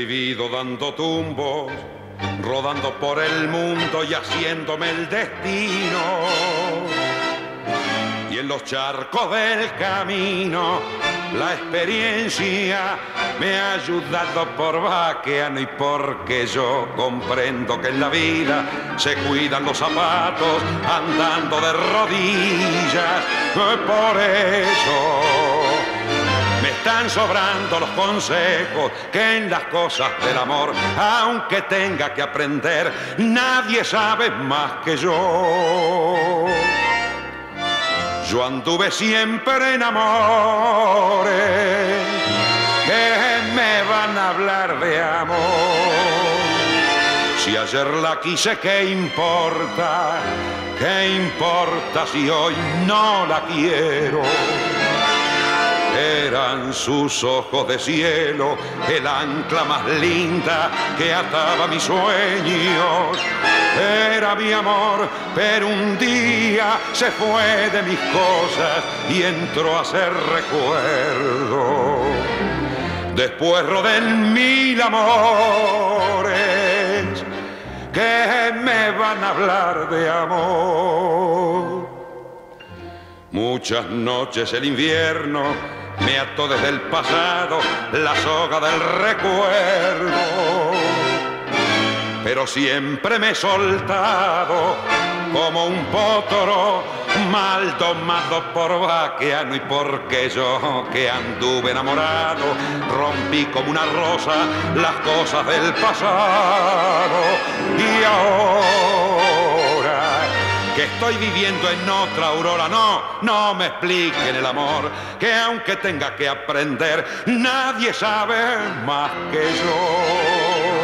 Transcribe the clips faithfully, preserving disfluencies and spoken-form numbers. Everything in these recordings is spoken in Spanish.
vivido dando tumbos, rodando por el mundo y haciéndome el destino. Y en los charcos del camino la experiencia me ha ayudado por vaqueano y porque yo comprendo que en la vida se cuidan los zapatos andando de rodillas. Por eso me están sobrando los consejos que en las cosas del amor, aunque tenga que aprender, nadie sabe más que yo. Yo anduve siempre en amores que me van a hablar de amor. Si ayer la quise, ¿qué importa? ¿Qué importa si hoy no la quiero? Eran sus ojos de cielo, el ancla más linda que ataba mis sueños. Era mi amor, pero un día se fue de mis cosas y entró a ser recuerdo. Después rodé en mil amores que me van a hablar de amor. Muchas noches el invierno me ató desde el pasado la soga del recuerdo, pero siempre me he soltado como un potro mal domado por vaqueano, y porque yo que anduve enamorado rompí como una rosa las cosas del pasado. Y ahora que estoy viviendo en otra aurora, no, no me expliquen el amor, que aunque tenga que aprender, nadie sabe más que yo.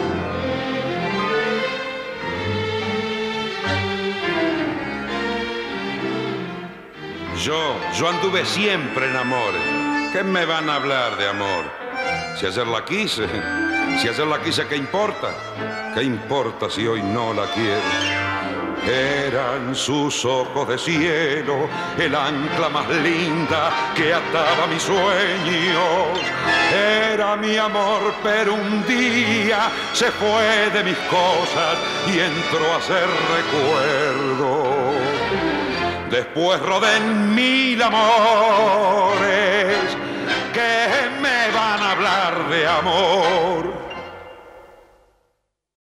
Yo, yo anduve siempre en amores. ¿Qué me van a hablar de amor? Si ayer la quise, si ayer la quise, ¿qué importa? ¿Qué importa si hoy no la quiero? Eran sus ojos de cielo, el ancla más linda que ataba mis sueños. Era mi amor, pero un día se fue de mis cosas y entró a ser recuerdo. Después rodé en mil amores que me van a hablar de amor.